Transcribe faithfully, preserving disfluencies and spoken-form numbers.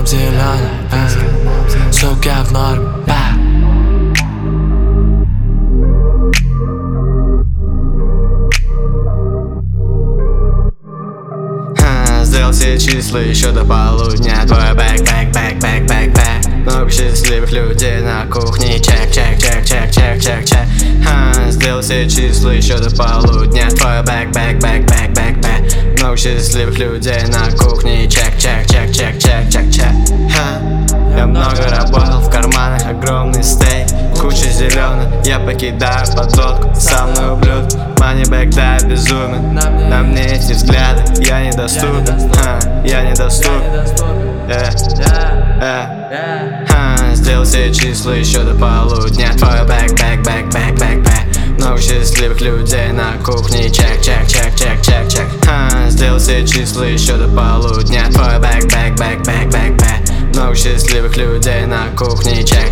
нам зелёный, э, сука в норме, ба. Сделал все числа еще до полудня. Твой бэк, бэк, бэк, бэк, бэк, бэк. Много счастливых людей на кухне. Чек, чек, чек, чек, чек, чек, чек. Ха, сделал все числа еще до полудня. Твой бэк, бэк, бэк, бэк, бэк, бэк. Много счастливых людей на кухне. Чек, чек, чек, чек, чек, чек, чек. Ха, я много работал, в карманах огромный стейк. Куча зеленых, я покидаю подлодку. Со мной ублюдок, манибэк, да, безумен. На мне эти взгляды, я недоступен. Ха, я недоступен. Э, э, ха, сделал все числа еще до полудня. Твой бэк, бэк, бэк, бэк, бэк, бэк. Много счастливых людей на кухне. Чек, чек, чек, чек, чек, чек. Ха, сделал все числа еще до полудня. Твой бэк, бэк, бэк, бэк, бэк, бэк. Много счастливых людей на кухне. Чек,